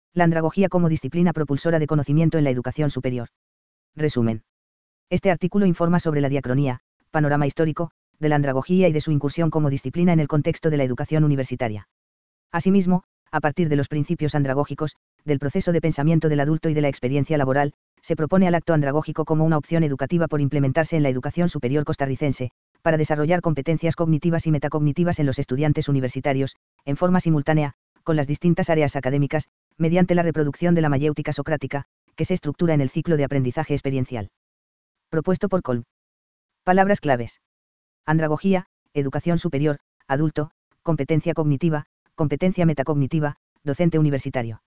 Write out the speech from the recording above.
La andragogía como disciplina propulsora de conocimiento en la educación superior. Resumen. Este artículo informa sobre la diacronía, panorama histórico, de la andragogía y de su incursión como disciplina en el contexto de la educación universitaria. Asimismo, a partir de los principios andragógicos, del proceso de pensamiento del adulto y de la experiencia laboral, se propone al acto andragógico como una opción educativa por implementarse en la educación superior costarricense, para desarrollar competencias cognitivas y metacognitivas en los estudiantes universitarios, en forma simultánea, con las distintas áreas académicas, mediante la reproducción de la mayéutica socrática, que se estructura en el ciclo de aprendizaje experiencial. Propuesto por Kolb. Palabras claves. Andragogía, educación superior, adulto, competencia cognitiva, competencia metacognitiva, docente universitario.